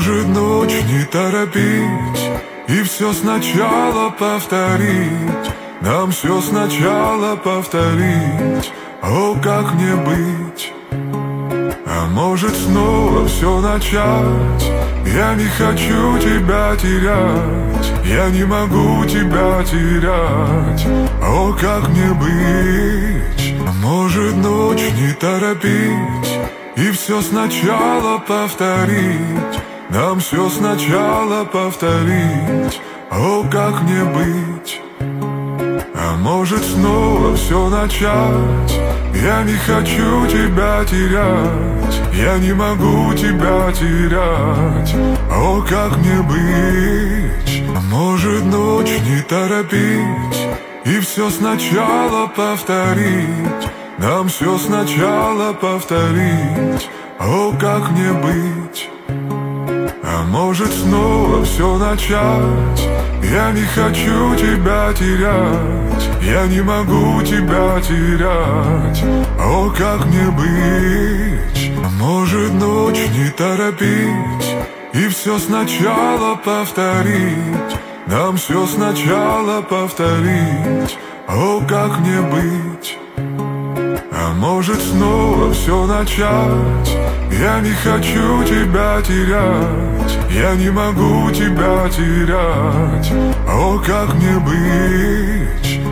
может ночь не торопить и все сначала повторить? Нам все сначала повторить. О, как мне быть? А может снова все начать? Я не хочу тебя терять, я не могу тебя терять. О, как мне быть? А может ночь не торопить и все сначала повторить? Нам все сначала повторить. О, как мне быть? А может снова все начать? Я не хочу тебя терять, я не могу тебя терять. О, как мне быть? А может ночь не торопить и все сначала повторить? Нам все сначала повторить. О, как мне быть? А может снова все начать? Я не хочу тебя терять, я не могу тебя терять. О, как мне быть? А может ночь не торопить и все сначала повторить? Нам все сначала повторить. О, как мне быть? А может снова все начать? Я не хочу тебя терять, я не могу тебя терять. О, как мне быть?